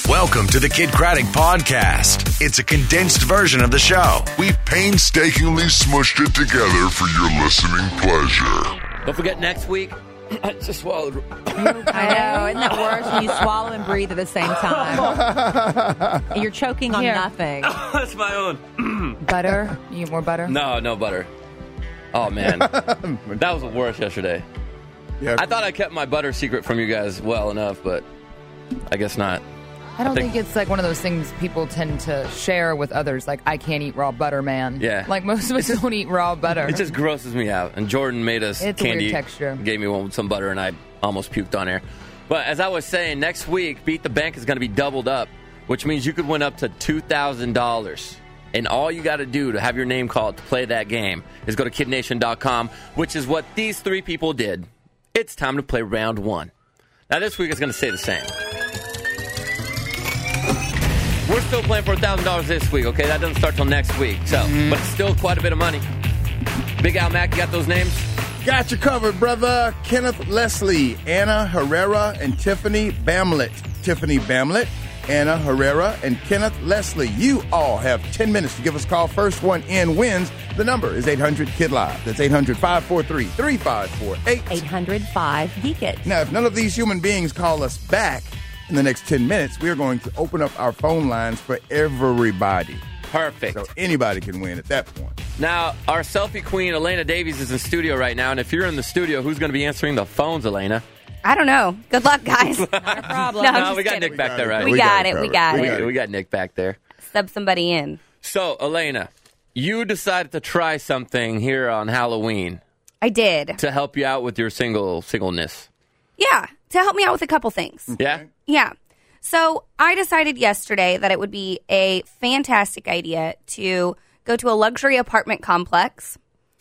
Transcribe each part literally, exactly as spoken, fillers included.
Welcome to the Kid Craddock Podcast. It's a condensed version of the show. We painstakingly smushed it together for your listening pleasure. Don't forget next week. I just swallowed. I know. Isn't that worse when you swallow and breathe at the same time? You're choking on Here. nothing. That's my own. Butter? You get more butter? No, no butter. Oh, man. That was the worst yesterday. Yeah. I thought I kept my butter secret from you guys well enough, but I guess not. I don't I think- think, it's like one of those things people tend to share with others. Like, I can't eat raw butter, man. Yeah. Like, most of us don't eat raw butter. It just grosses me out. And Jordan made us It's a weird candy. texture. Gave me one with some butter, and I almost puked on air. But as I was saying, next week, Beat the Bank is going to be doubled up, which means you could win up to two thousand dollars. And all you got to do to have your name called to play that game is go to kid nation dot com, which is what these three people did. It's time to play round one. Now, this week is going to stay the same. We're still playing for one thousand dollars this week, okay? That doesn't start till next week, so Mm-hmm. but it's still quite a bit of money. Big Al Mac, you got those names? Got you covered, brother. Kenneth Leslie, Anna Herrera, and Tiffany Bamlett. Tiffany Bamlett, Anna Herrera, and Kenneth Leslie. You all have ten minutes to give us a call. First one in wins. The number is eight hundred kid live. That's eight hundred, five four three, three five four eight. eight hundred five geek it. Now, if none of these human beings call us back in the next ten minutes, we are going to open up our phone lines for everybody. Perfect. So anybody can win at that point. Now, our selfie queen, Elena Davies, is in studio right now, and if you're in the studio, who's going to be answering the phones, Elena? I don't know. Good luck, guys. Not a problem. No, I'm No, just we got kidding. Nick back there, right? We got it. We covered. got We it. We, we got Nick back there. Sub somebody in. So, Elena, you decided to try something here on Halloween I did. to help you out with your single singleness. Yeah, to help me out with a couple things. Yeah? Yeah. So I decided yesterday that it would be a fantastic idea to go to a luxury apartment complex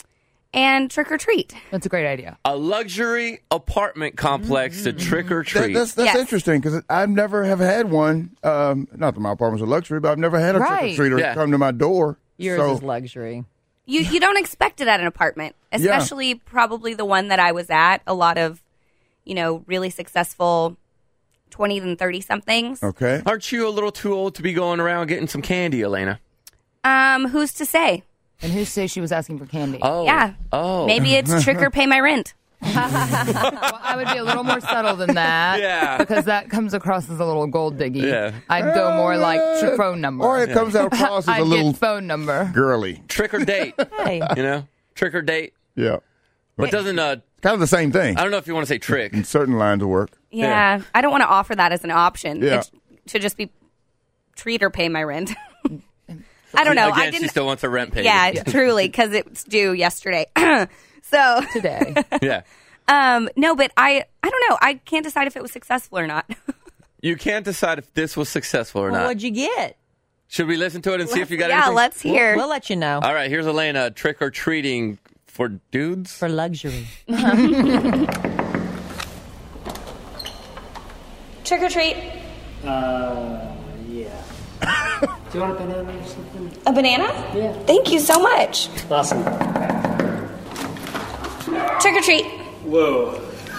and trick or treat. That's a great idea. A luxury apartment complex to trick or That, treat. that's that's Yes. interesting because I've never have had one. Um, not that my apartment's a luxury, but I've never had a Right. trick or treater Yeah. come to my door. Yours so, is luxury. You you don't expect it at an apartment, especially probably the one that I was at. A lot of, you know, really successful twenty and thirty somethings. Okay. Aren't you a little too old to be going around getting some candy, Elena? Um, who's to say? And who says she was asking for candy? Oh. Yeah. Oh. Maybe it's trick or pay my rent. Well, I would be a little more subtle than that. Yeah. Because that comes across as a little gold diggy. Yeah. I'd go more like tr- phone number. Or it comes out across as I'd a little get phone number. girly. Trick or date. Hey. You know? Trick or date. Yeah. But doesn't, uh, Kind of the same thing I don't know if you want to say trick. in certain lines of work. Yeah, I don't want to offer that as an option. Yeah. It should just be treat or pay my rent. I don't know. Again, I she didn't. still wants her rent paid. Yeah, truly, because it's due yesterday. so Today. Yeah. um, no, but I, I don't know. I can't decide if it was successful or not. You can't decide if this was successful or Well, not. what'd you get? Should we listen to it and see if you got yeah, anything? let's hear. We'll let you know. All right, here's Elena trick or treating for dudes. For luxury. Trick or treat. Uh, yeah. Do you want a banana or something? A banana? Yeah. Thank you so much. Awesome. Trick or treat. Whoa.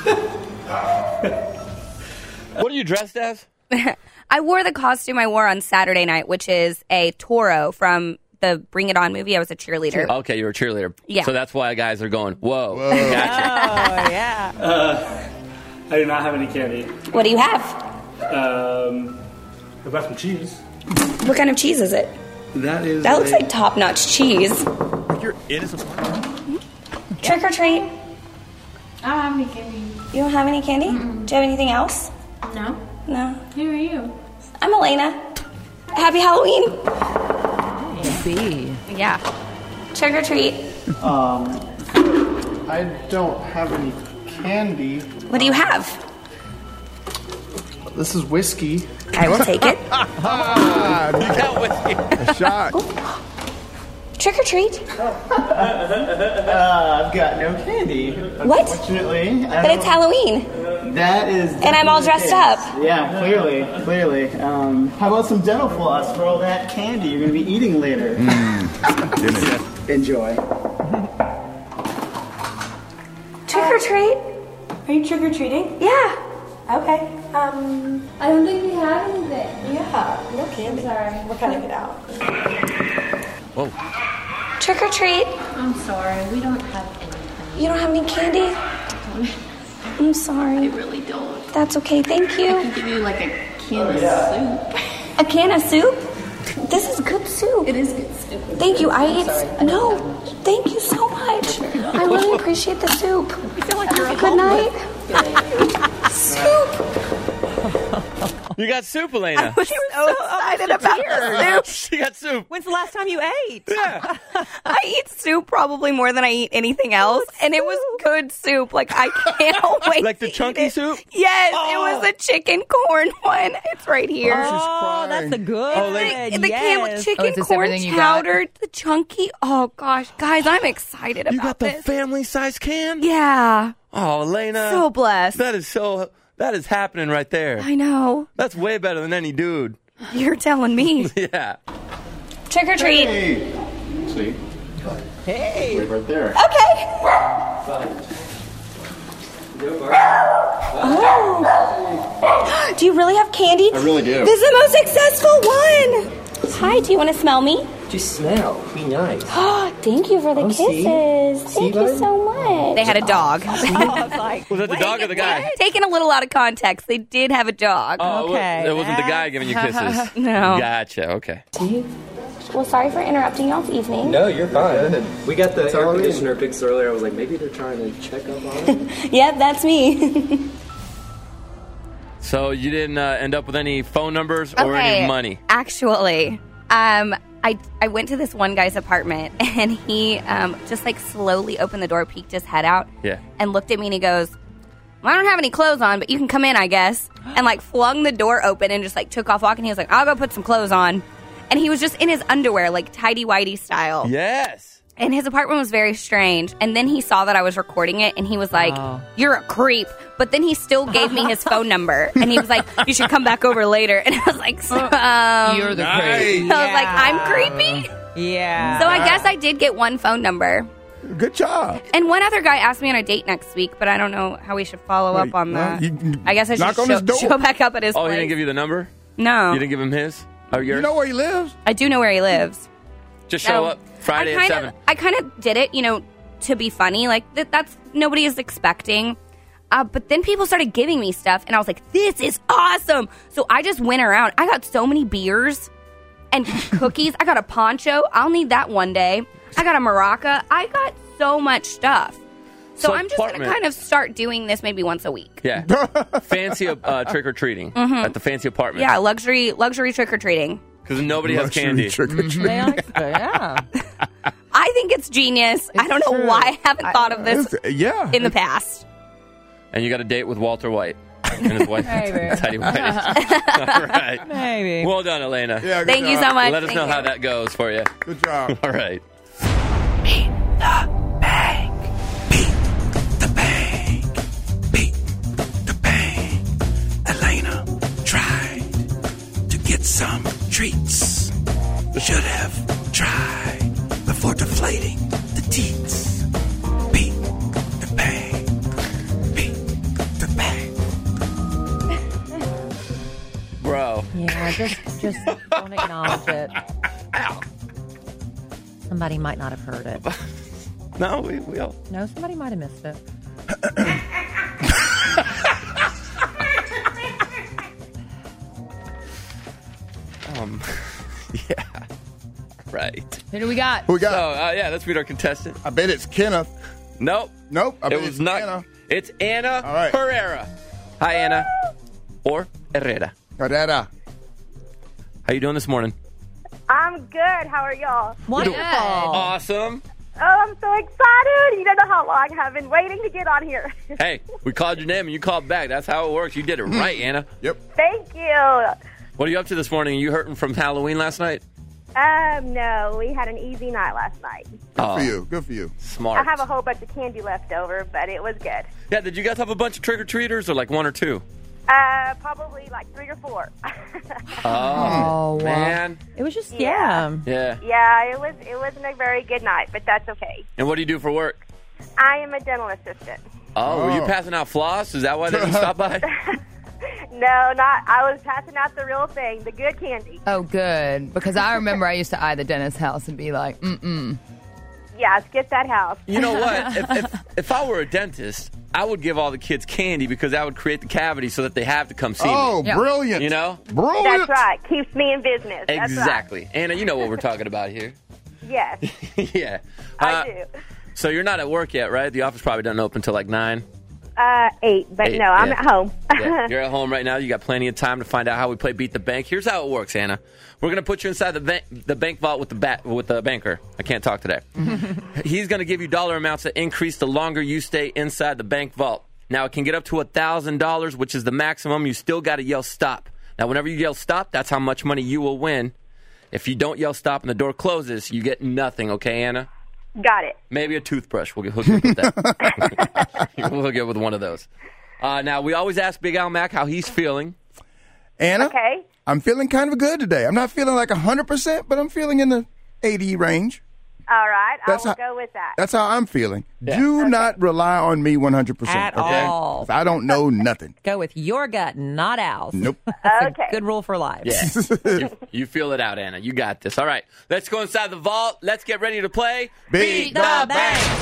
What are you dressed as? I wore the costume I wore on Saturday night, which is a Toro from the Bring It On movie. I was a cheerleader. Okay, you're a cheerleader. Yeah. So that's why guys are going, whoa. Whoa. Gotcha. Oh, yeah. Uh, I do not have any candy. What do you have? Um, I've got some cheese. What kind of cheese is it? That is. That looks a- like top-notch cheese. You're in his apartment. Trick or treat. I don't have any candy. You don't have any candy? Mm-mm. Do you have anything else? No. No. Who are you? I'm Elena. Happy Halloween. B. Yeah. Trick or treat. Um, I don't have any candy. What do you have? This is whiskey. I will take it. Ah, You got whiskey. a shot. Trick or treat. Uh, I've got no candy. What? Unfortunately. I But it's don't- Halloween. That is. And I'm all dressed up. Yeah, clearly, clearly. Um, how about some dental floss for all that candy you're going to be eating later? Enjoy. Trick or treat. Are you trick or treating? Yeah. Okay. Um, I don't think we have anything. Yeah, no candy. Sorry. We're cutting it out. Whoa. Trick or treat. I'm sorry. We don't have anything. You don't have any candy? I'm sorry. I really don't. That's okay. Thank you. I can give you like a can of soup. A can of soup? This is good soup. It is good soup. Thank you. I ate. No, thank you so much. I really appreciate the soup. I feel like you're a Good night. Soup. You got soup, Elena. I was so excited about the soup. She got soup. When's the last time you ate? Yeah. I eat soup probably more than I eat anything else, and it was good soup. Like, I can't wait. Like the to chunky eat it. soup? Yes, Oh. it was the chicken corn one. It's right here. Oh, that's the good. Oh, lady. the can with yes. chicken Oh, is this corn everything you got? chowder, the chunky. Oh gosh, guys, I'm excited You about got the this. family size can? Yeah, Oh, Elena. so blessed. That is so, that is happening right there. I know. That's way better than any dude. You're telling me. Yeah. Trick or treat. Hey. See? Hey. Right there. Okay. Oh. Do you really have candy? I really do. This is the most successful one. Hi, do you want to smell me? Just smell. Be nice. Oh, thank you for the Oh, see? kisses. See, Thank you bud? so much. They had a dog. Was that the dog or the guy? Taken a little out of context. They did have a dog. Oh, it wa- Okay. it wasn't the guy giving you kisses. No. Gotcha. Okay. See? Well, sorry for interrupting y'all's evening. No, you're fine. We got the air conditioner fixed earlier. I was like, maybe they're trying to check up on it. Yep, that's me. So you didn't uh, end up with any phone numbers or any money? Actually, um, I I went to this one guy's apartment, and he um, just like slowly opened the door, peeked his head out, Yeah. and looked at me, and he goes, well, I don't have any clothes on, but you can come in, I guess. And like flung the door open and just like took off walking. He was like, I'll go put some clothes on. And he was just in his underwear, like tighty-whitey style. Yes. And his apartment was very strange. And then he saw that I was recording it, and he was like, Oh. you're a creep. But then he still gave me his phone number. And he was like, you should come back over later. And I was like, so, um, You're the Nice. crazy. I was like, I'm creepy? Yeah. So I guess I did get one phone number. Good job. And one other guy asked me on a date next week, but I don't know how we should follow Wait, up on well, that. you- I guess I should knock on show, his door. show back up at his Oh, place. he didn't give you the number? No. You didn't give him his? Or yours? You know where he lives? I do know where he lives. Just show No. up Friday I at kinda, seven. I kind of did it, you know, to be funny. Like, that, that's nobody is expecting. Uh, but then people started giving me stuff, and I was like, this is awesome. So I just went around. I got so many beers and cookies. I got a poncho. I'll need that one day. I got a maraca. I got so much stuff. So, So I'm just going to apartment. kind of start doing this maybe once a week. Yeah. Fancy uh, trick or treating at the fancy apartment. Yeah, luxury luxury trick or treating. Because nobody has Luxury candy. trick or treat. They like- yeah. I think it's genius. I don't know true. why I haven't thought of this It's- yeah. in the past. And you got a date with Walter White and his wife, Maybe. Teddy White. All right. Maybe. Well done, Elena. Yeah, good Thank you job. so much. Let us Thank know you. how that goes for you. Good job. All right. Elena tried to get some treats. Should have tried before deflating the teats. Beat the bang. Beat the bang. Bro. Yeah, just just don't acknowledge it. Somebody might not have heard it. No, we, we all. No, somebody might have missed it. Um, yeah. Right. Who do we got? Who we got? So, uh, yeah, let's meet our contestant. I bet it's Kenneth. Nope. Nope. I bet It was it's not. Anna. It's Anna All right. Herrera. Hi, Anna. Or Herrera. Herrera. How you doing this morning? I'm good. How are y'all? Wonderful. Awesome. Oh, I'm so excited. You don't know how long I've been waiting to get on here. Hey, we called your name and you called back. That's how it works. You did it right, Anna. Yep. Thank you. What are you up to this morning? Are you hurting from Halloween last night? Um, no, we had an easy night last night. Good Oh. for you. Good for you. Smart. I have a whole bunch of candy left over, but it was good. Yeah, did you guys have a bunch of trick-or-treaters or like one or two? Uh, probably like three or four. Oh, Oh, wow. man. It was just, Yeah. yeah. Yeah. Yeah, it was. It wasn't a very good night, but that's okay. And what do you do for work? I am a dental assistant. Oh, were you Oh. passing out floss? Is that why they didn't stop by? No, not. I was passing out the real thing, the good candy. Oh, good. Because I remember I used to eye the dentist's house and be like, mm-mm. Yeah, skip that house. You know what? if, if, if I were a dentist, I would give all the kids candy because that would create the cavity so that they have to come see Oh, me. brilliant. You know? Brilliant. That's right. Keeps me in business. That's Exactly. Anna, you know what we're talking about here. right. Yes, yeah. I Uh, do. So you're not at work yet, right? The office probably doesn't open until like nine. Uh, eight, but Eight, no, I'm yeah. at home. Yeah, you're at home right now. You got plenty of time to find out how we play Beat the Bank. Here's how it works, Anna. We're going to put you inside the bank, the bank vault with the bat, with the banker. I can't talk today. He's going to give you dollar amounts that increase the longer you stay inside the bank vault. Now, it can get up to one thousand dollars, which is the maximum. You still got to yell stop. Now, whenever you yell stop, that's how much money you will win. If you don't yell stop and the door closes, you get nothing, okay, Anna? Got it. Maybe a toothbrush. We'll get hooked up with that. We'll hook you up with one of those. Uh, now, we always ask Big Al Mac how he's feeling. Anna, Okay. I'm feeling kind of good today. I'm not feeling like one hundred percent, but I'm feeling in the eighty range. All right. That's I will how- go with that. That's how I'm feeling. Do not rely on me one hundred percent. At okay? all. 'Cause I don't know nothing. Go with your gut, not Al's. Nope. That's Okay. a good rule for life. Yeah. you, you feel it out, Anna. You got this. All right. Let's go inside the vault. Let's get ready to play Beat the Bank.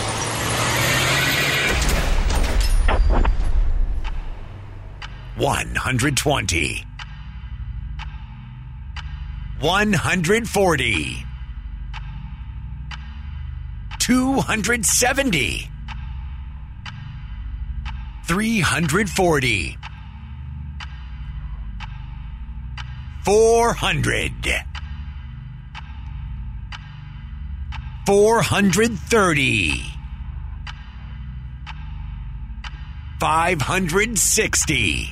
one hundred twenty. one hundred forty. two hundred seventy. three hundred forty. four hundred. four hundred thirty. five hundred sixty.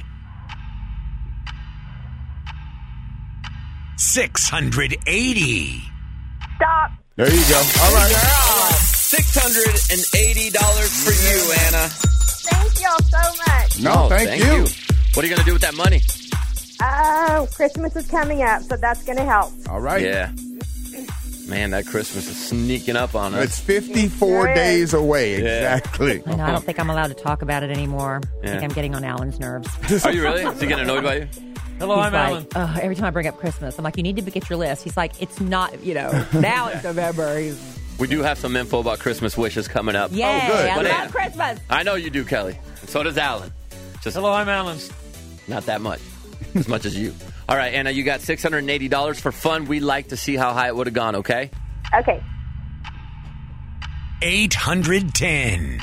six hundred eighty. Stop. There you go. All right. six hundred eighty dollars for you, Anna. Thank y'all so much. No, Oh, thank, you. What are you going to do with that money? Oh, Christmas is coming up, so that's going to help. All right. Yeah. Man, that Christmas is sneaking up on us. It's fifty-four Sure is. days away. Yeah. Exactly. I know, I don't think I'm allowed to talk about it anymore. I Yeah. think I'm getting on Alan's nerves. Are you really? Is he getting annoyed by you? Hello, He's I'm like, Alan. "Ugh, every time I bring up Christmas, I'm like, you need to get your list. He's like, it's not, you know, now it's November. He's, We do have some info about Christmas wishes coming up. Yay, good. I But love Anna- Christmas. I know you do, Kelly. And so does Alan. Just Hello, I'm Alan. not that much. As much as you. All right, Anna, you got six hundred eighty dollars for fun. We'd like to see how high it would have gone, okay? Okay. eight hundred ten.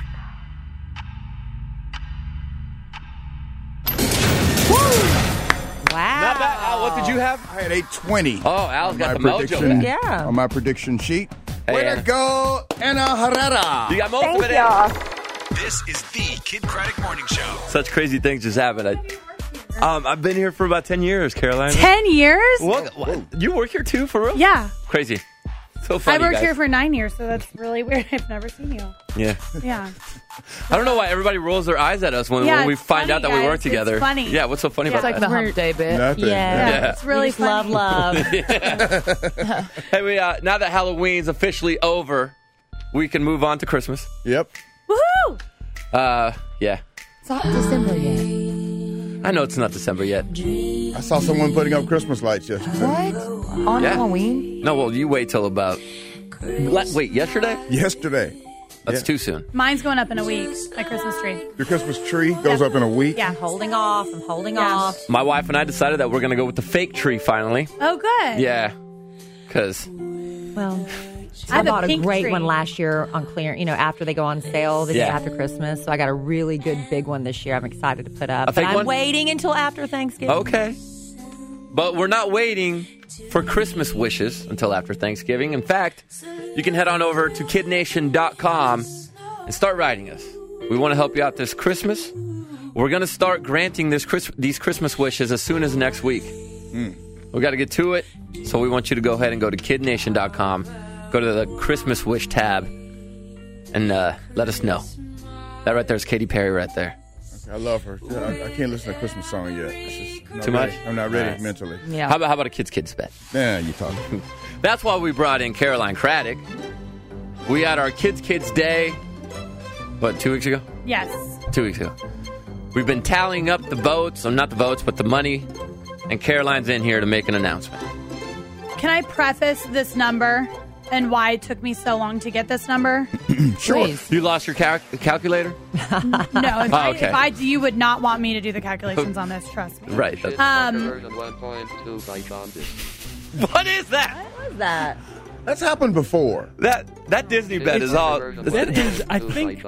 Wow. Not bad. Al, what did you have? I had eight twenty. Oh, Al's got the my mojo prediction, back. Yeah. on my prediction sheet. Hey, Way Anna. to go, Anna Herrera. You got most Thank of it, Anna. y'all. This is the Kid Craddock Morning Show. Such crazy things just happened. I, um, I've been here for about ten years, Caroline. Ten years? What? what? You work here too, for real? Yeah. Crazy. So funny, I worked guys. here for nine years, so that's really weird. I've never seen you. Yeah. Yeah. I don't know why everybody rolls their eyes at us when, Yeah, when we it's find funny, out that we guys. work It's together. funny. Yeah, what's so funny Yeah. about It's like that? the hump day bit. Nothing. Yeah. Yeah. It's really We just love, funny. love. Hey, we uh, now that Halloween's officially over, we can move on to Christmas. Yep. Woohoo! Uh, yeah. It's not December yet. I know it's not December yet. I saw someone putting up Christmas lights yesterday. What? On Yeah. Halloween? No, well, you wait till about. Le- wait, yesterday? Yesterday. That's Yeah. too soon. Mine's going up in a week. My Christmas tree. Your Christmas tree goes up in a week. Yeah. I'm holding off. I'm holding Yeah. off. My wife and I decided that we're going to go with the fake tree finally. Oh, good. Yeah. Because, Well, I I, have a bought a, pink great tree. one last year on clearance, you know, after they go on sale the day Yeah. after Christmas. So I got a really good big one this year. I'm excited to put up. A but fake I'm one? waiting until after Thanksgiving. okay. But we're not waiting for Christmas wishes until after Thanksgiving. In fact, you can head on over to kid nation dot com and start writing us. We want to help you out this Christmas. We're going to start granting this Chris- these Christmas wishes as soon as next week. We got to get to it, so we want you to go ahead and go to kid nation dot com, go to the Christmas wish tab, and uh, let us know. That right there is Katy Perry right there. I love her. I, I can't listen to a Christmas song yet. It's just I'm not Too ready. much? I'm not ready All right. mentally. Yeah. How about how about a kid's kid's bed? Yeah, you talking. That's why we brought in Caroline Craddock. We had our Kids Kids Day, what, two weeks ago? Yes. Two weeks ago. We've been tallying up the votes, or not the votes, but the money, and Caroline's in here to make an announcement. Can I preface this number and why it took me so long to get this number? Sure. You lost your cal- calculator? No, if, Oh, I, okay. if I, you would not want me to do the calculations on this. Trust me. Right. That's- Um, What is that? What was that? That's happened before. That that Disney bet is all. That is, I think.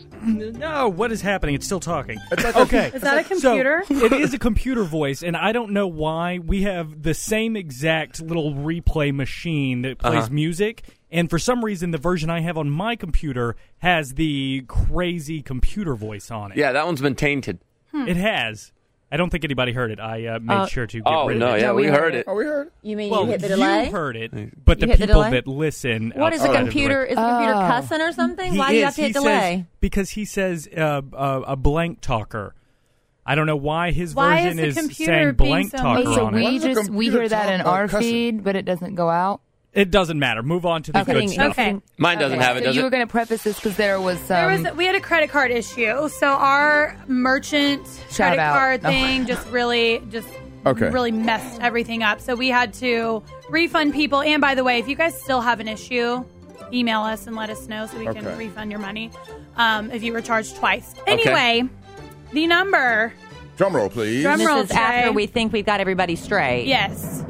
No, what is happening? It's still talking. Okay. Is that a computer? So, it is a computer voice, and I don't know why. We have the same exact little replay machine that plays Uh-huh. music, and for some reason, the version I have on my computer has the crazy computer voice on it. Yeah, that one's been tainted. It has. I don't think anybody heard it. I uh, made Uh, sure to get oh, rid no, of it. yeah, we heard it. Oh, we heard it. You mean Well, you hit the delay? you heard it, but You the hit the people delay? that listen. What is a outside of the computer? rec- Is the computer Oh. cussing or something? He Why do you is. have to hit He delay? says, because he says uh, uh, a blank talker. I don't know why his Why version is is, the computer saying being blank so talker mean? So on we it. just we hear that in our feed, but it doesn't go out. It doesn't matter. Move on to the good stuff. Okay. Mine doesn't have it, So does you it? were going to preface this because there was some. There was we had a credit card issue, so our merchant Shout credit out. card Oh. thing just really just Okay. really messed everything up. So we had to refund people. And by the way, if you guys still have an issue, email us and let us know so we can Okay. refund your money um, if you were charged twice. Okay. Anyway, the number. Drum roll, please. Drum This roll, is after Jay. we think we've got everybody straight. Yes,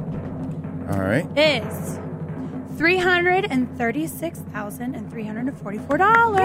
All right. is three hundred and thirty-six thousand and three hundred and forty-four dollars.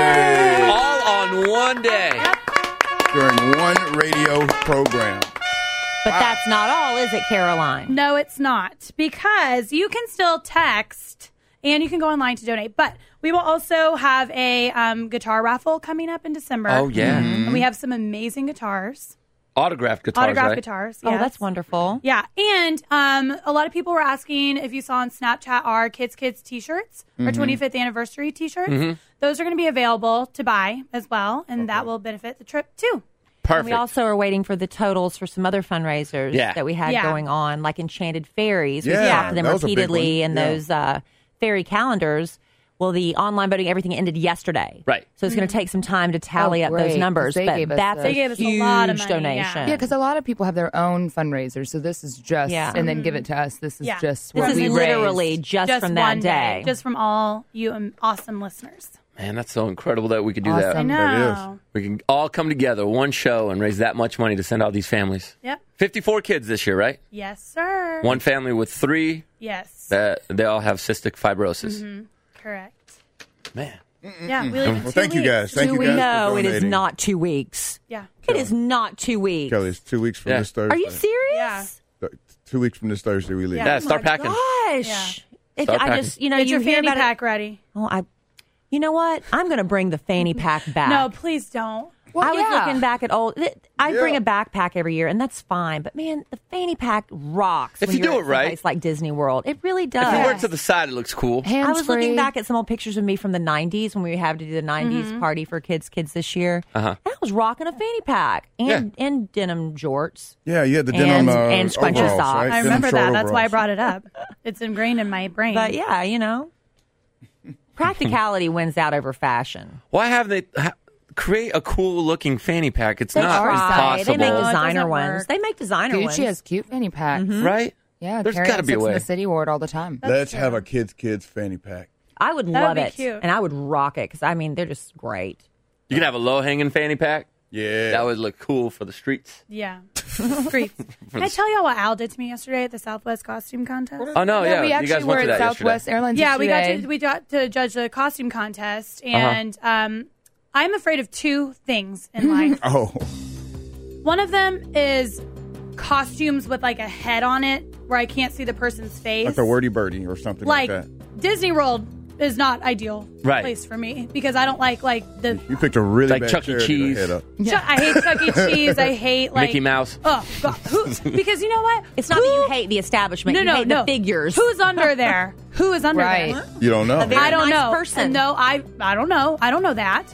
All on one day. During one radio program. But that's not all, is it, Caroline? No, it's not, because you can still text and you can go online to donate. But we will also have a um, guitar raffle coming up in December. Oh, yeah. Mhm. And we have some amazing guitars. Autographed guitars, Autographed right? guitars. Oh, yes. that's wonderful. Yeah, and um, a lot of people were asking if you saw on Snapchat our Kids Kids T-shirts, our Mhm. twenty-fifth anniversary T-shirts. Mhm. Those are going to be available to buy as well, and that will benefit the trip too. And we also are waiting for the totals for some other fundraisers Yeah. that we had Yeah. going on, like Enchanted Fairies. We Yeah, talked to them that was a big repeatedly, one. and Yeah. those uh, fairy calendars. Well, the online voting, everything ended yesterday. Right. So it's going to take some time to tally Oh, up great, those 'cause numbers. they But gave us that's the- a They gave us a huge lot of money, donation. Yeah, because a lot of people have their own fundraisers, so this is just, Yeah. and then give it to us. This is Yeah. just This what is we literally raised. just, from that one day. just from all you um, awesome listeners. Man, that's so incredible that we could do that. Awesome. I know. That is. We can all come together, one show, and raise that much money to send out these families. Yep. fifty-four kids this year, right? Yes, sir. One family with three. Yes. That they all have cystic fibrosis. hmm Correct. Man. Yeah, we leave in Well, two thank you weeks. guys. Thank Two you weeks? guys for No, it is donating. not two weeks. Yeah. It is not two weeks. Kelly, it's two weeks from Yeah. this Thursday. Are you serious? Yeah. Th- Two weeks from this Thursday, we leave. Yeah, start packing. Gosh. If Start I packing. just, you know, Get you your hear fanny about it- pack ready. Oh, I. You know what? I'm going to bring the fanny pack back. No, please don't. I was yeah. looking back at old. I bring Yeah. a backpack every year, and that's fine. But man, the fanny pack rocks. If when you you're do at it right. someplace like Disney World. It really does. If you work to the side, it looks cool. I was looking back at some old pictures of me from the nineties when we had to do the nineties Mm-hmm. party for kids, kids this year. Uh-huh. And I was rocking a fanny pack and and denim jorts. Yeah, you had the And- denim uh, and scrunchy overalls, socks. right? I Denim remember short that. That's why I overalls. brought it up. It's ingrained in my brain. But yeah, you know, practicality wins out over fashion. Why haven't they ha- create a cool looking fanny pack? It's They not try. possible. They make No, it designer doesn't ones. work. They make designer ones. Gucci has cute fanny packs. Right? Yeah, There's Carrie gotta Ann be a Six way. in the City wore it all the time. Let's have a kids' kids fanny pack. I would That would love be it, cute. and I would rock it because I mean they're just great. You can have a low hanging fanny pack. Yeah. That would look cool for the streets. yeah. Streets. Can I tell y'all what Al did to me yesterday at the Southwest Costume Contest? Oh, no, yeah. we you actually guys were went to at that Southwest yesterday. Airlines. Yeah, we got yesterday. to we got to judge the costume contest, Uh-huh. and um, I'm afraid of two things in life. Oh. One of them is costumes with like a head on it, where I can't see the person's face. Like the wordy birdie or something like, Like that. Disney World is not ideal Right. place for me because I don't like like the. You picked a really Like bad Chuck E. chair to Cheese. head up. Chu- I hate Chuck E. Cheese. I hate like Mickey Mouse. Oh God, who? Because you know what? It's not that you hate the establishment. No, you no, hate no. the figures. Who's under there? Who is under Right. there? You don't know. A very I don't nice know. person. No, I I don't know. I don't know that.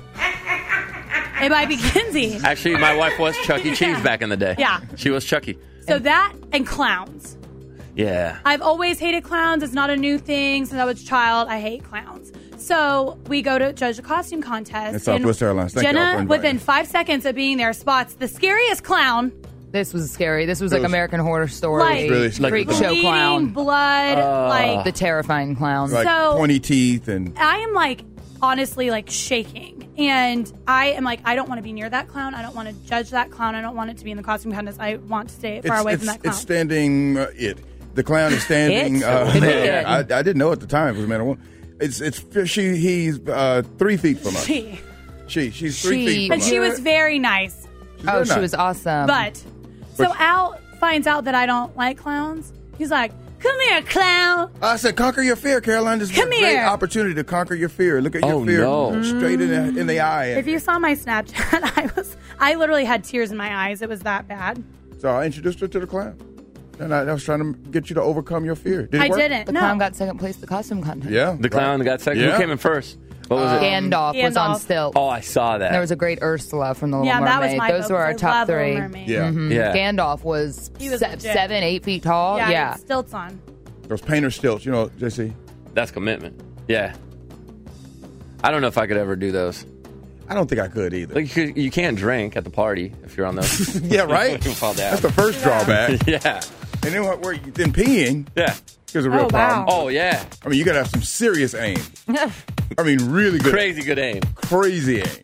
It might be Kinsey. Actually, my wife was Chuck E. Cheese back in the day. Yeah. She was Chucky. So that and clowns. Yeah. I've always hated clowns. It's not a new thing since I was a child. I hate clowns. So we go to judge the costume contest. In Southwest Airlines. Thank y'all for Jenna, inviting within me. five seconds of being there, spots the scariest clown. This was scary. This was It like was- American Horror Story. Like, Really freak like- show bleeding clown. blood. Uh, like The terrifying clown. Like So- pointy teeth and I am like honestly like shaking, and I am like I don't want to be near that clown. I don't want to judge that clown. I don't want it to be in the costume contest. I want to stay far it's, away it's, from that clown. it's standing. Uh, it. The clown is standing. It? Uh, It yeah, I, I didn't know at the time if it was a man or woman. It's it's she. He's uh, three feet from us. She. She. She's three She- feet from And us. she was very nice. She's Oh, very she nice. was awesome. But so But- Al finds out that I don't like clowns. He's like, "Come here, clown." I said, conquer your fear, Caroline. This is Come a great here. opportunity to conquer your fear. Look at your Oh, fear no. straight in the, in the eye. If you saw my Snapchat, I was I literally had tears in my eyes. It was that bad. So I introduced her to the clown. And I, I was trying to get you to overcome your fear. Did it I work? didn't. the no. clown got second place at the costume contest. Yeah. The clown got second. Yeah. Who came in first? What was it? Gandalf, was on Gandalf. stilts. Oh, I saw that. There was a great Ursula from The Little Yeah, Mermaid. that was my Those vote, were our 'cause I top love Little three. Mermaid. Yeah. Mhm. Yeah. Gandalf was, He was se- legit. seven, eight feet tall. Yeah, Yeah. stilts on. Those painter stilts, you know, J C. That's commitment. Yeah. I don't know if I could ever do those. I don't think I could either. Like you, you can't drink at the party if you're on those. Yeah, right? You fall down. That's the first drawback. Yeah. And then what? Where you, then peeing Yeah. is a real Oh, wow. problem. Oh yeah. I mean, you got to have some serious aim. I mean, really good, Crazy good aim. crazy aim.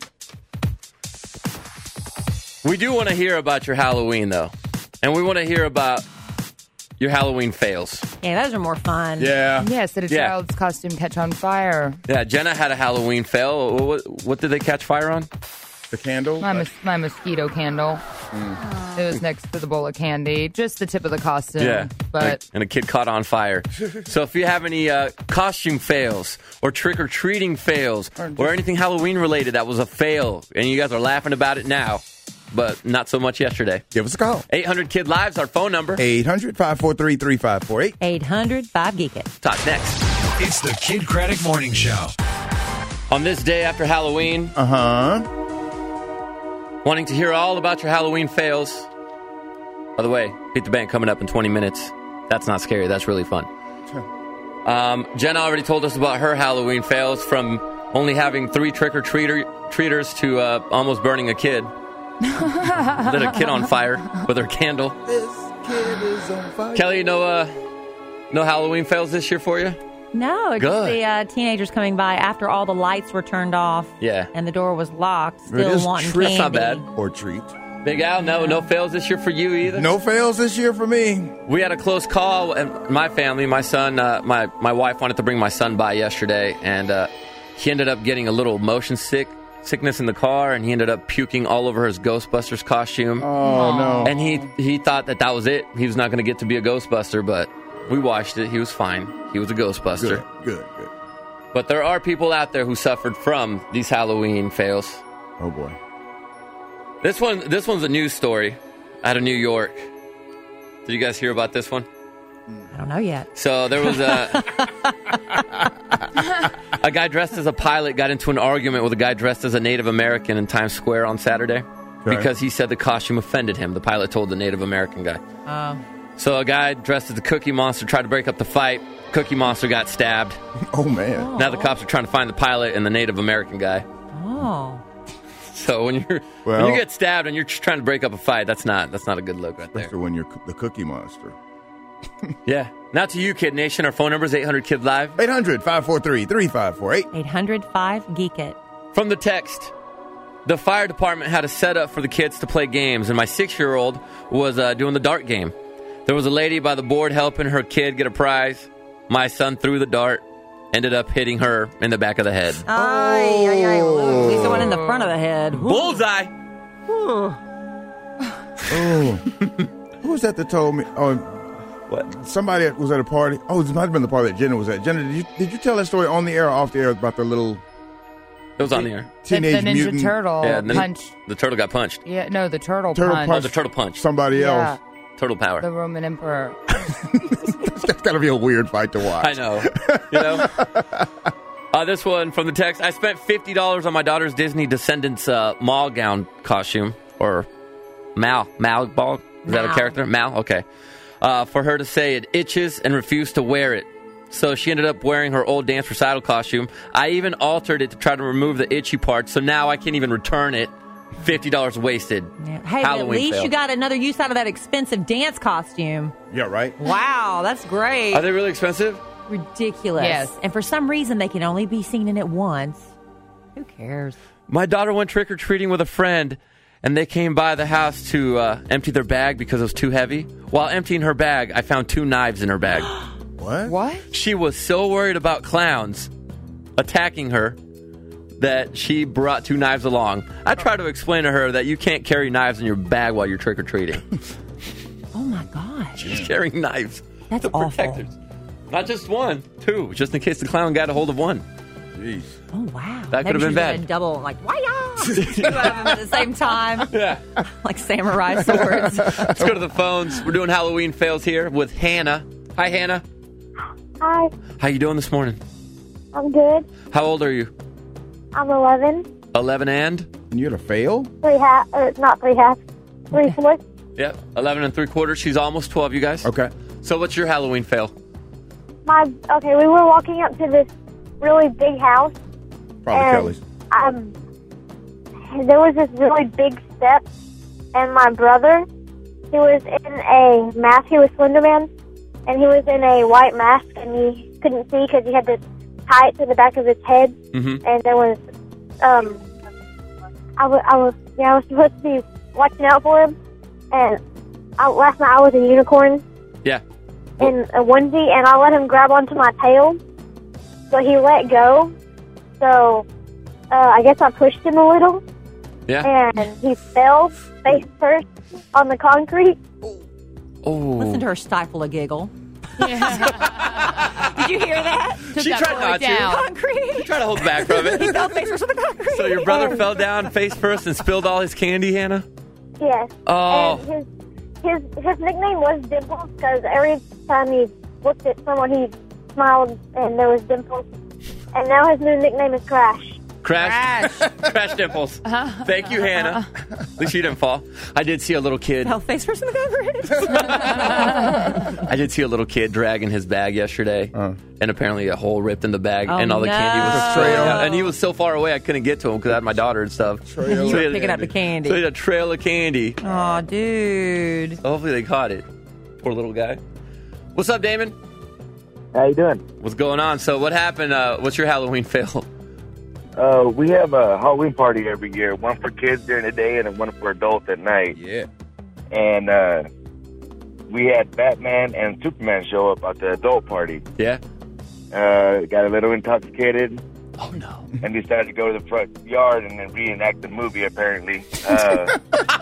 We do want to hear about your Halloween though, and we want to hear about your Halloween fails. Yeah, those are more fun. Yeah. Yes, did a Yeah. child's costume catch on fire? Yeah, Jenna had a Halloween fail. What, what did they catch fire on? The candle. My, mos- my mosquito candle. It was next to the bowl of candy. Just the tip of the costume. Yeah, But and a kid caught on fire. So if you have any uh, costume fails or trick or treating fails or anything Halloween related that was a fail, and you guys are laughing about it now, but not so much yesterday, give us a call. eight hundred Kid Live's our phone number. eight hundred, five four three, three five four eight. eight hundred, five geek it. Talk next. It's the Kid Craddock Morning Show. On this day after Halloween, Uh huh. wanting to hear all about your Halloween fails. By the way, Beat the Bank coming up in twenty minutes. That's not scary. That's really fun. Um, Jenna already told us about her Halloween fails, from only having three trick-or-treater treaters to uh, almost burning a kid. Lit a kid on fire with her candle. This kid is on fire. Kelly, no, uh, no Halloween fails this year for you? No, it's Good. just the uh, teenagers coming by after all the lights were turned off. Yeah. And the door was locked, It still is wanting treat- candy. That's not bad. Or treat. Big Al, no, no fails this year for you either? No fails this year for me. We had a close call, and my family, my son, uh, my my wife wanted to bring my son by yesterday, and uh, he ended up getting a little motion sick sickness in the car, and he ended up puking all over his Ghostbusters costume. Oh, no. And he he thought that that was it. He was not going to get to be a Ghostbuster, but we watched it. He was fine. He was a Ghostbuster. Good, good, good. But there are people out there who suffered from these Halloween fails. Oh, boy. This one, this one's a news story out of New York. Did you guys hear about this one? I don't know yet. So there was a a guy dressed as a pilot got into an argument with a guy dressed as a Native American in Times Square on Saturday Okay. because he said the costume offended him. The pilot told the Native American guy. Oh. So a guy dressed as a Cookie Monster tried to break up the fight. Cookie Monster got stabbed. Oh, man. Now the cops are trying to find the pilot and the Native American guy. Oh. So when you're Well- when you get stabbed and you're just trying to break up a fight, that's not that's not a good look right there. Especially when you're co- the Cookie Monster. Yeah. Now to you, Kid Nation. Our phone number is eight hundred Kid Live. eight hundred, five four three, three five four eight. eight hundred, five geek it. From the text, the fire department had a setup for the kids to play games, and my six-year-old was uh, doing the dart game. There was a lady by the board helping her kid get a prize. My son threw the dart, ended up hitting her in the back of the head. Ay, ay, ay. At least the one in the front of the head. Whew. Bullseye! Whew. Oh. Who was that that told me? Oh, What? somebody was at a party. Oh, this might have been the party that Jenna was at. Jenna, did you, did you tell that story on the air or off the air about the little It was on the air. The, the teenage Ninja mutant? Turtle Yeah, and then punch. the turtle got punched. Yeah, no, the turtle, Turtle punch. Oh, the turtle punch. Somebody Yeah. else. Turtle power. The Roman Emperor. That's got to be a weird fight to watch. I know. You know? Uh, this one from the text. I spent fifty dollars on my daughter's Disney Descendants uh, mall gown costume. Or Mal. Mal ball? Is that a Mal. character? Mal? Okay. Uh, for her to say it itches and refuse to wear it. So she ended up wearing her old dance recital costume. I even altered it to try to remove the itchy part, so now I can't even return it. fifty dollars wasted. Yeah. Hey, but Halloween at least fail. you got another use out of that expensive dance costume. Yeah, right? Wow, that's great. Are they really expensive? Ridiculous. Yes. And for some reason, they can only be seen in it once. Who cares? My daughter went trick-or-treating with a friend, and they came by the house to uh, empty their bag because it was too heavy. While emptying her bag, I found two knives in her bag. What? What? She was so worried about clowns attacking her that she brought two knives along. I tried to explain to her that you can't carry knives in your bag while you're trick-or-treating. Oh, my gosh. She's carrying knives. That's to protect awful. her. Not just one, two, just in case the clown got a hold of one. Jeez. Oh, wow. That could have Maybe been she was bad. gonna double, like, why-ya? Two of them at the same time. Yeah. Like samurai swords. Let's go to the phones. We're doing Halloween fails here with Hannah. Hi, Hannah. Hi, How you doing this morning? I'm good. How old are you? I'm eleven. eleven and? And you had a fail? Three half, or not three half, three fourths. Yep, eleven and three quarters. She's almost twelve, you guys. Okay. So what's your Halloween fail? My okay, we were walking up to this really big house. Probably and, Kelly's. Um, there was this really big step, and my brother, he was in a mask. He was Slender Man, and he was in a white mask, and he couldn't see because he had to tie it to the back of his head. Mm-hmm. And there was, um, I was, I was, yeah, I was supposed to be watching out for him. And I, last night I was a unicorn Yeah. in a onesie, and I let him grab onto my tail, so he let go. So uh, I guess I pushed him a little, Yeah. and he fell face first on the concrete. Oh. Listen to her stifle a giggle. Did you hear that? She tried not to. Concrete. She tried to hold back from He it. fell face first on the concrete. So your brother fell down face first and spilled all his candy, Hannah? Yes. Oh. And his his his nickname was Dimples because every time he looked at someone, he smiled and there was dimples. And now his new nickname is Crash. Crash. Crash dimples. Uh-huh. Thank you, Hannah. At least you didn't fall. I did see a little kid. Fell face first on the concrete. I did see a little kid dragging his bag yesterday, Uh. and apparently a hole ripped in the bag, Oh, and all the no. candy was Trail. straight out. And he was so far away, I couldn't get to him because I had my daughter and stuff. Trail. You So were he had- picking up the candy. So he had a trail of candy. Oh, dude. So hopefully they caught it. Poor little guy. What's up, Damon? How you doing? What's going on? So what happened? Uh, what's your Halloween fail? Uh, we have a Halloween party every year, one for kids during the day and one for adults at night. Yeah. And uh, we had Batman and Superman show up at the adult party. Yeah. Uh, got a little intoxicated. Oh, no. And decided to go to the front yard and then reenact the movie, apparently. Uh,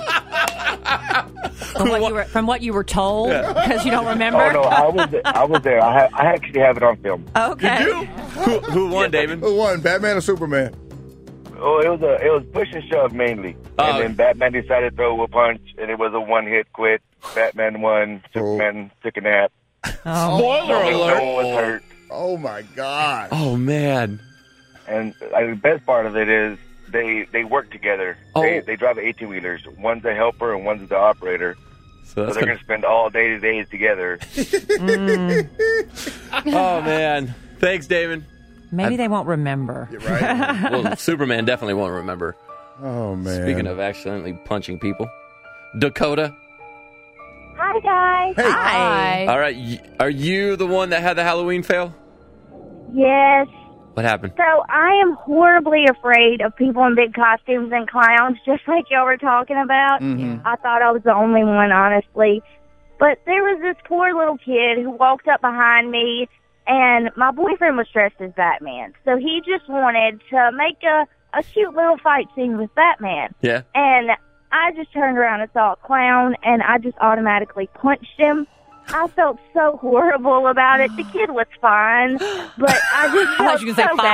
From what you were, from what you were told, because you don't remember. oh, no, I was, I was there. I, ha- I actually have it on film. Okay. Who, who won, David? Who won, Batman or Superman? Oh, it was a it was push and shove mainly, Oh. and then Batman decided to throw a punch, and it was a one hit quit. Batman won. Superman took a nap. Oh. Spoiler No alert. one was hurt. Oh, my God. Oh, man. And uh, the best part of it is they they work together. Oh. They they drive eighteen wheelers. One's a helper and one's the operator. So So that's they're gonna- going to spend all day to days together. Oh, man. Thanks, David. Maybe I- they won't remember. Right. Well, Superman definitely won't remember. Oh, man. Speaking of accidentally punching people. Dakota. Hi, guys. Hey. Hi. All right. y- Are you the one that had the Halloween fail? Yes. What happened? So I am horribly afraid of people in big costumes and clowns, just like y'all were talking about. Mhm. I thought I was the only one, honestly. But there was this poor little kid who walked up behind me, and my boyfriend was dressed as Batman. So he just wanted to make a, a cute little fight scene with Batman. Yeah. And I just turned around and saw a clown, and I just automatically punched him. I felt so horrible about it. The kid was fine, but I just I felt thought you were gonna say so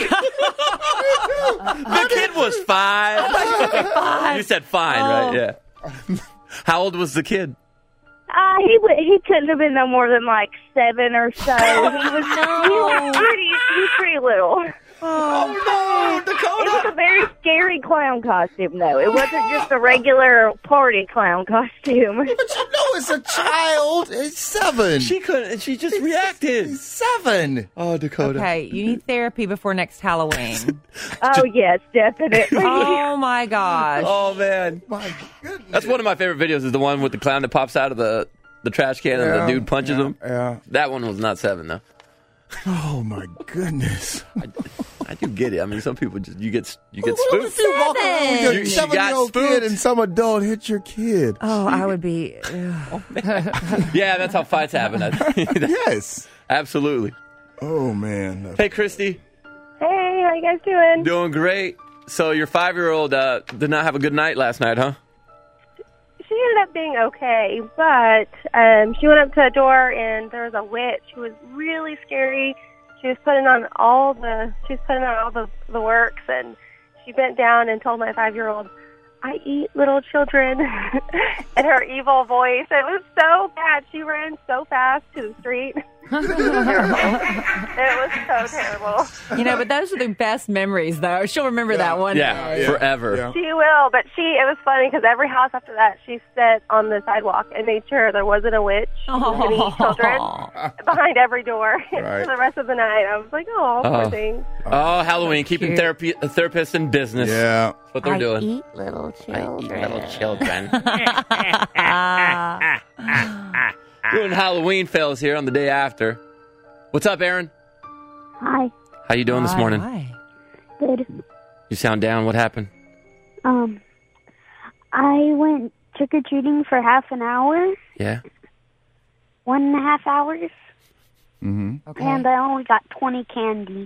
five. bad. The kid was five. You said fine, right? Yeah. How old was the kid? Uh, he w- he couldn't have been no more than like seven or so. He was, he was pretty he was pretty little. Oh, no, Dakota! It was a very scary clown costume, though. It wasn't just a regular party clown costume. But you know it's a child. It's seven. She couldn't. She just reacted. It's seven. Oh, Dakota. Okay, you need therapy before next Halloween. Oh, yes, definitely. Oh, my gosh. Oh, man. My goodness. That's one of my favorite videos is the one with the clown that pops out of the, the trash can and Yeah, the dude punches yeah, him. Yeah. That one was not seven, though. Oh, my goodness. I, I do get it. I mean, some people just, you get you get What spooked. if you walk around with your You- you seven-year-old got kid spooked. and some adult hit your kid? Oh, I would be. Yeah, that's how fights happen. I think. Yes. Absolutely. Oh, man. Hey, Christy. Hey, how you guys doing? Doing great. So your five-year-old uh, did not have a good night last night, huh? She ended up being okay, but um, she went up to a door and there was a witch who was really scary. She was putting on all the she was putting on all the, the works, and she bent down and told my five-year-old, "I eat little children," in her evil voice. It was so bad. She ran so fast to the street. It was terrible. It was so terrible. You know, but those are the best memories, though. She'll remember that one. Yeah, yeah. forever. Yeah. She will, but she, it was funny because every house after that, she sat on the sidewalk and made sure there wasn't a witch or any children behind every door Right. for the rest of the night. I was like, oh, poor Oh. thing. Oh, Halloween, keeping cute. therapy, a therapist in business. Yeah. That's what they're I doing. eat little I children. eat little children. Ah. Doing Halloween fails here on the day after. What's up, Aaron? Hi. How you doing this Hi, morning? hi. Good. You sound down. What happened? Um, I went trick or treating for half an hour, Yeah. one and a half hours, Mm-hmm. Okay. and I only got twenty candy.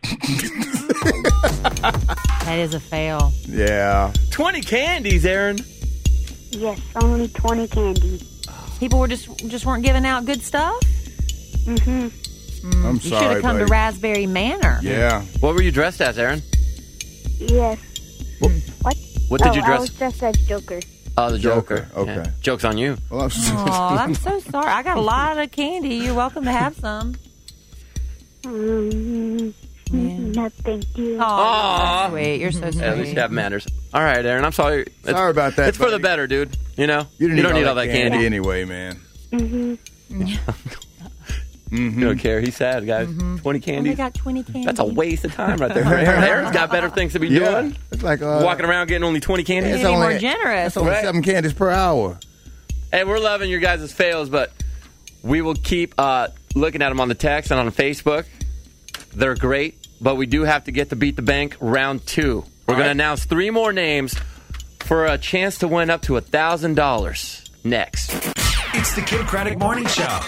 That is a fail. Yeah. twenty candies, Aaron. Yes, only twenty candy. People were just just weren't giving out good stuff. Mm-hmm. I'm You should sorry, have come buddy. to Raspberry Manor. Yeah. What were you dressed as, Aaron? Yes. What? What did oh, you I dress? was dressed as Joker. Oh, the Joker. Joker, okay. Yeah. Joke's on you. Well, I'm Oh, I'm so sorry. I got a lot of candy. You're welcome to have some. Mm, No, thank you. Oh, Aw. you're so sweet. You're so sweet. At least you have manners. All right, Aaron. I'm sorry. It's, Sorry about that, It's for the buddy. better, dude. You know? You, didn't don't need all that candy. anyway, man. Mm-hmm. Mm-hmm. You don't care. He's sad, guys. twenty Only candies. got twenty candy. That's a waste of time right there for Aaron. Aaron's got better things to be Yeah. doing. It's like uh, Walking around getting only twenty candies. it's Maybe only, more generous. It's only Right. seven candies per hour. Hey, we're loving your guys' fails, but we will keep uh, looking at them on the text and on Facebook. They're great, but we do have to get to Beat the Bank round two. We're going right. to announce three more names for a chance to win up to one thousand dollars next. It's the Kid Craddock Morning Show.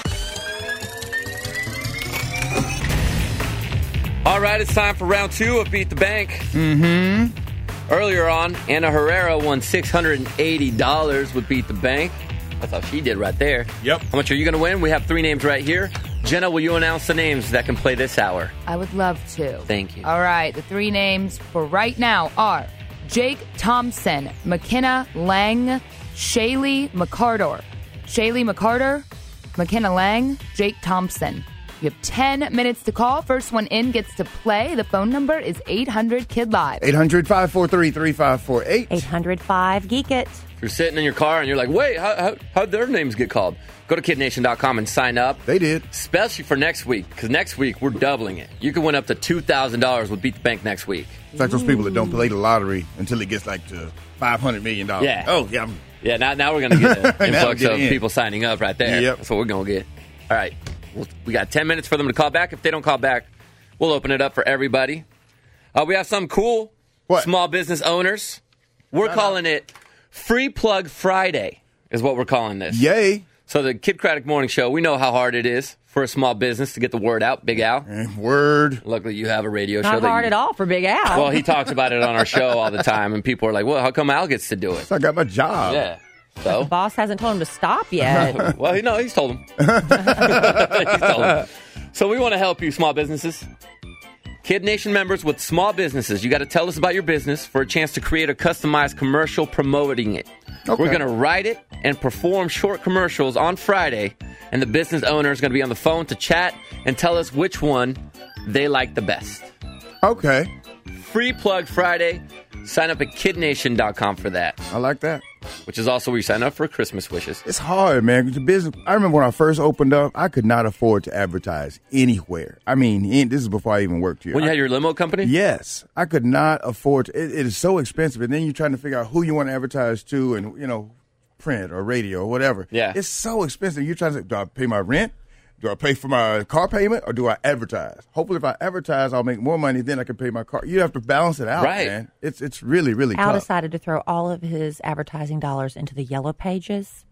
All right, it's time for round two of Beat the Bank. Mm-hmm. Earlier on, Anna Herrera won six hundred eighty dollars with Beat the Bank. That's how she did right there. Yep. How much are you going to win? We have three names right here. Jenna, will you announce the names that can play this hour? I would love to. Thank you. All right, the three names for right now are Jake Thompson, McKenna Lang, Shaylee McCarter. Shaylee McCarter, McKenna Lang, Jake Thompson. You have ten minutes to call. First one in gets to play. The phone number is eight hundred Kid Live. eight hundred, five four three, three five four eight. eight hundred five Geek It. If you're sitting in your car and you're like, wait, how, how, how'd their names get called? Go to kid nation dot com and sign up. They did. Especially for next week, because next week we're doubling it. You can win up to two thousand dollars with Beat the Bank next week. It's like those people that don't play the lottery until it gets like to five hundred million dollars. Yeah. Oh, yeah. I'm- Yeah, now, now we're going to get an Now influx get of in. people signing up right there. Yep. That's what we're going to get. All right. We'll, we got ten minutes for them to call back. If they don't call back, we'll open it up for everybody. Uh, we have something cool. What? Small business owners. We're Shut calling it Free Plug Friday is what we're calling this. Yay. So the Kid Craddock Morning Show, we know how hard it is for a small business to get the word out. Big Al. Word. Luckily, you have a radio show. Not that hard you, at all for Big Al. Well, he talks about it on our show all the time, and people are like, well, how come Al gets to do it? So I got my job. Yeah. the So? boss hasn't told him to stop yet. Well, no, he's told him. he's told him. So we want to help you, small businesses. Kid Nation members with small businesses, you got to tell us about your business for a chance to create a customized commercial promoting it. Okay. We're going to write it and perform short commercials on Friday, and the business owner is going to be on the phone to chat and tell us which one they like the best. Okay. Free Plug Friday. Sign up at kid nation dot com for that. I like that. Which is also where you sign up for Christmas wishes. It's hard, man. The business. I remember when I first opened up, I could not afford to advertise anywhere. I mean, in, this is before I even worked here. When you I, had your limo company? Yes. I could not afford to. It, it is so expensive. And then you're trying to figure out who you want to advertise to and, you know, print or radio or whatever. Yeah. It's so expensive. You're trying to say, do I pay my rent? Do I pay for my car payment or do I advertise? Hopefully, if I advertise, I'll make more money. Then I can pay my car. You have to balance it out, Right. man. It's it's really, really Al tough. decided to throw all of his advertising dollars into the Yellow Pages.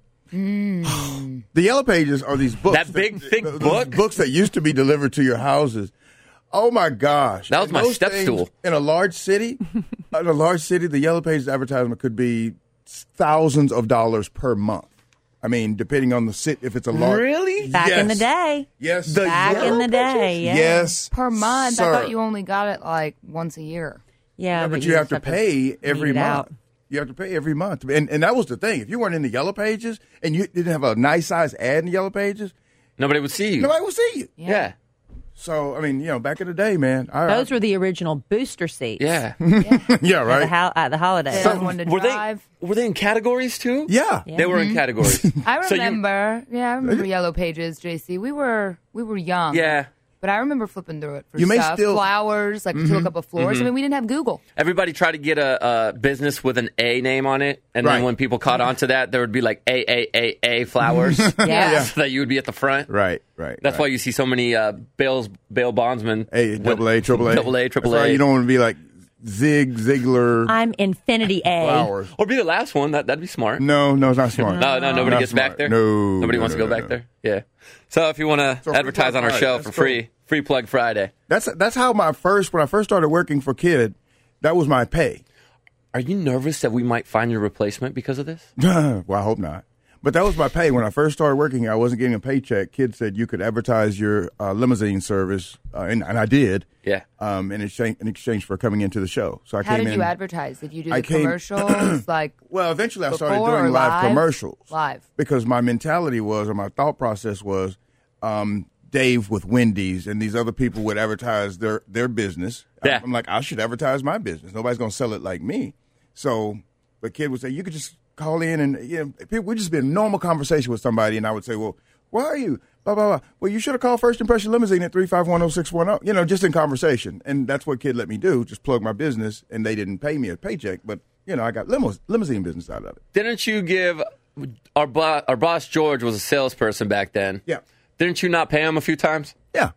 The Yellow Pages are these books. That big, thick those book? Books that used to be delivered to your houses. Oh, my gosh. That was And my those step things stool. In a large city, in a large city, the Yellow Pages advertisement could be thousands of dollars per month. I mean, depending on the city, if it's a large. Really? Back in the Yes. day. Yes. Back in the day. Yeah. Yes. Per month. sir. I thought you only got it like once a year. Yeah, Yeah, but, you have to pay every it month. out. You have to pay every month. And and that was the thing. If you weren't in the Yellow Pages and you didn't have a nice size ad in the Yellow Pages, Nobody would see you. nobody would see you. Yeah. So, I mean, you know, back in the day, man. I, Those were the original booster seats. Yeah. yeah, At the, right. ho- at the holidays. So, were they were they in categories too? Yeah, they were in categories. I So you- remember. yeah, I remember Yellow Pages, J C. We were we were young. Yeah. But I remember flipping through it for You may stuff. still- Flowers, like to Mhm. look up a floors. Mhm. I mean, we didn't have Google. Everybody tried to get a, a business with an A name on it, and Right. then when people caught on to that, there would be like A A A A flowers, Yeah. so that you would be at the front. Right, right. That's why you see so many uh, bails, bail bondsmen. A, double A, triple A. double A, triple That's why A. you don't want to be like Zig Ziglar. I'm Infinity A. Flowers. Or be the last one. That that'd be smart. No, no, it's not smart. No, no, nobody Not gets smart. back there. No, nobody no, wants no, to go no, back no. there. Yeah. So if you want to So Free advertise Plug on our Friday, show that's for cool. free, Free Plug Friday. That's that's how my first when I first started working for Kid, that was my pay. Are you nervous that we might find your replacement because of this? Well, I hope not. But that was my pay when I first started working. I wasn't getting a paycheck. Kid said you could advertise your uh, limousine service, uh, and, and I did. Yeah. Um, in exchange in exchange for coming into the show. So I How came did in. you advertise? Did you do I the came- commercials? like Well, eventually I started before or doing live live? commercials. Live. Because my mentality was, or my thought process was, um, Dave with Wendy's and these other people would advertise their, their business. Yeah. I'm like, I should advertise my business. Nobody's going to sell it like me. So the kid would say, you could just call in and, you know, people would just be a normal conversation with somebody. And I would say, well, where are you? Blah, blah, blah. Well, you should have called First Impression Limousine at three five one oh six one oh, you know, just in conversation. And that's what Kid let me do, just plug my business. And they didn't pay me a paycheck, but, you know, I got limo- limousine business out of it. Didn't you give our bo- our boss George was a salesperson back then? Yeah. Didn't you not pay him a few times? Yeah.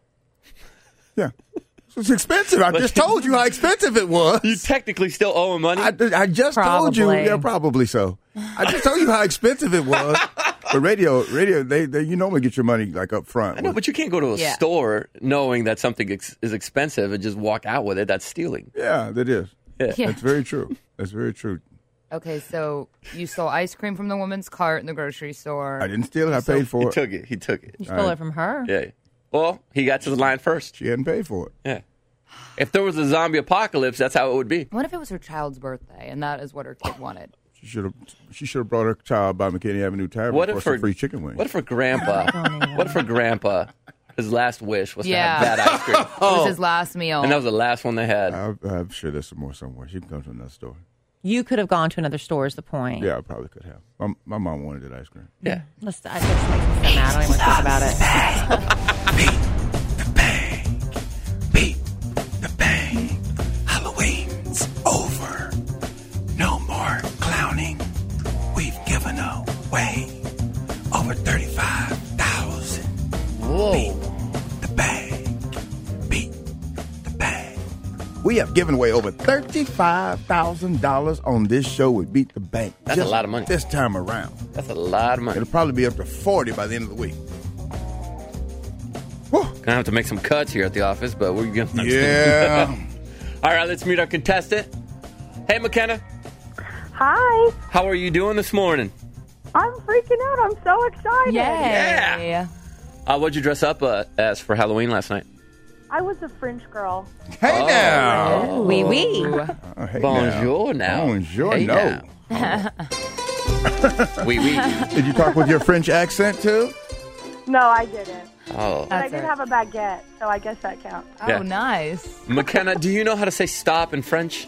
Yeah. It's expensive. I just told you how expensive it was. You technically still owe him money. I, I just told you. Probably. Yeah, probably so. I just told you how expensive it was. But radio, radio, they, they you normally get your money like up front. I know, but you can't go to a Yeah. store knowing that something ex- is expensive and just walk out with it. That's stealing. Yeah, that is. Yeah. Yeah. That's very true. That's very true. Okay, so you stole ice cream from the woman's cart in the grocery store. I didn't steal it. I paid for He it. took it. He took it. You stole it from her. Yeah. Well, he got to the line first. She hadn't paid for it. Yeah. If there was a zombie apocalypse, that's how it would be. What if it was her child's birthday and that is what her kid wanted? She should have. She should have brought her child by McKinney Avenue Tavern What for if some her free chicken wings. What if her grandpa? what if her grandpa? His last wish was Yeah. to have bad ice cream. It was his last meal. And that was the last one they had. I, I'm sure there's some more somewhere. She can come to another store. You could have gone to another store is the point. Yeah, I probably could have. My, my mom wanted that ice cream. Yeah. Let's, I just makes me so mad. I don't even want to think about it. Halloween's over. No more clowning. We've given away over thirty-five thousand. Whoa. The bag. Beat the bag. We have given away over thirty-five thousand dollars on this show with Beat the Bank. That's a Just lot of money. This time around. That's a lot of money. It'll probably be up to forty by the end of the week. Gonna have to make some cuts here at the office, but we're gonna. Yeah. All right, let's meet our contestant. Hey, McKenna. Hi. How are you doing this morning? I'm freaking out. I'm so excited. Yeah. Uh, what'd you dress up uh, as for Halloween last night? I was a French girl. Hey Oh. now. Oui, oui. Oh, hey Bonjour now. Bonjour, Hey no. now. Oui, oui. Did you talk with your French accent too? No, I didn't. Oh. But I did have a baguette, so I guess that counts. Yeah. Oh, nice. McKenna, do you know how to say stop in French?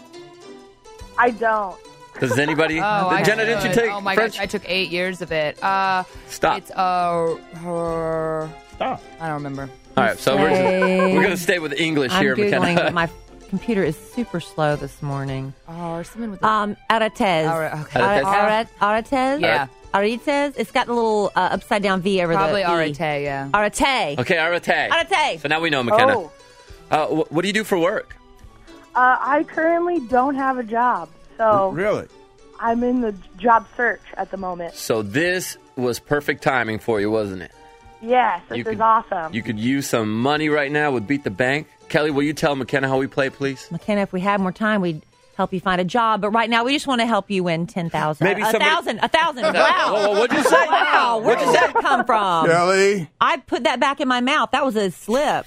I don't. Does anybody? Oh, I Jenna, should. didn't you take Oh my French? gosh, I took eight years of it. Uh, Stop. It's uh, her. Stop. I don't remember. All right, so we're, we're going to stay with English I'm here, Googling, McKenna. but my computer is super slow this morning. Oh, or something with the. Um, Arates. Ara- okay. Ara- Arates? Ara- Arates? Yeah. Arites? It's got the little uh, upside down V over Probably the E. Arete, yeah. Arete. Okay, Arate. Arate. So now we know, McKenna. Oh. Uh, wh- what do you do for work? Uh, I currently don't have a job, so Really? I'm in the job search at the moment. So this was perfect timing for you, wasn't it? Yes, this You is could- awesome. You could use some money right now with Beat the Bank. Kelly, will you tell McKenna how we play, please? McKenna, if we had more time, we'd help you find a job. But right now, we just want to help you win ten thousand. Maybe a somebody- thousand. A thousand. Wow. Whoa, whoa, what'd you say? Wow. Where did that come from? Kelly. I put that back in my mouth. That was a slip.